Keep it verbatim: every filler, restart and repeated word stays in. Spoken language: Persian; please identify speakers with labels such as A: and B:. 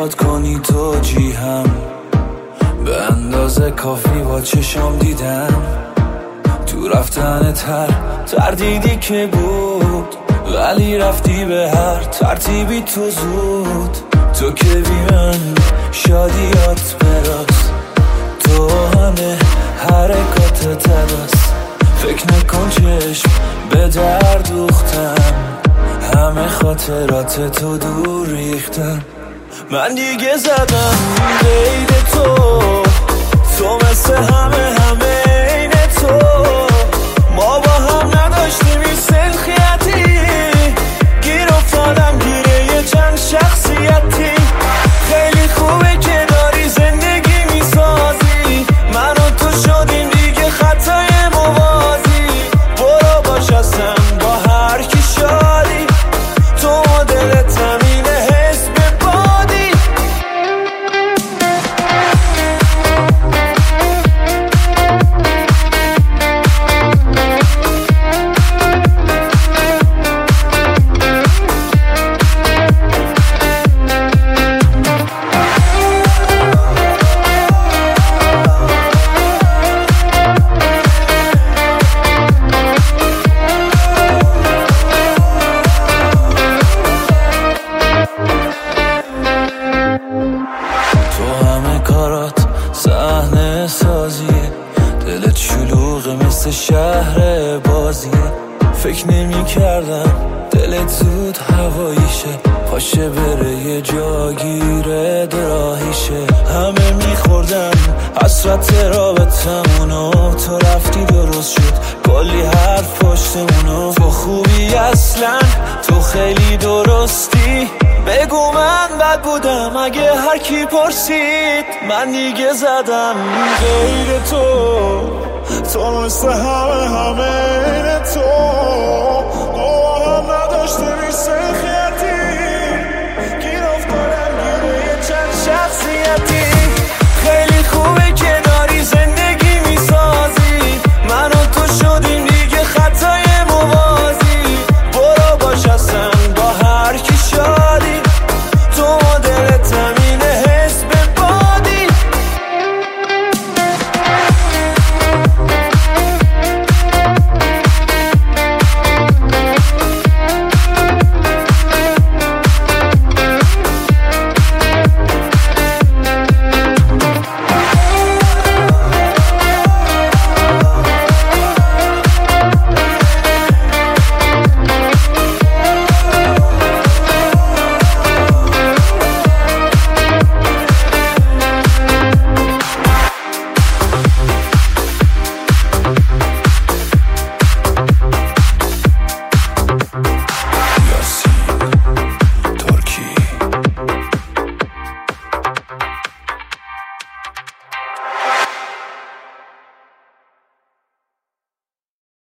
A: میخواد کنی توجیهم، به اندازه کافی با چشم دیدم. تو رفتن تر تردیدی که بود، ولی رفتی به هر ترتیبی تو زود. تو که بی من شادیات براست، تو همه حرکات تراست. فکر نکن چشم به در دوختم، همه خاطرات تو دور ریختم. من دیگه زدم غیر تو، تو مثل همه همه این تو. ما با هم نداشتیم این سلخیتی، گیر افتادم گیره یه چند شخصیتی. خیلی خوبه که داری زندگی میسازی، من و تو شدیم دیگه خطای موازی. برو باش اصلا با هر کی شادی، تو دلت همینه حس به بادی. تو همه کارات صحنه سازیه، دلت شلوغه مثل شهر بازیه. فکر نمی کردم دلت زود هواییشه، پاشه بره یه جاگیره دراهیشه. همه میخوردن حسرت رابطمونو، تو رفتی درست شد کلی حرف پشتمونو. تو خوبی اصلا، تو خیلی درستی، بگو من بد بودم اگه هر کی پرسید. من دیگه زدم غیر تو، تو مثل همه همه این تو. ما هم نداشتیم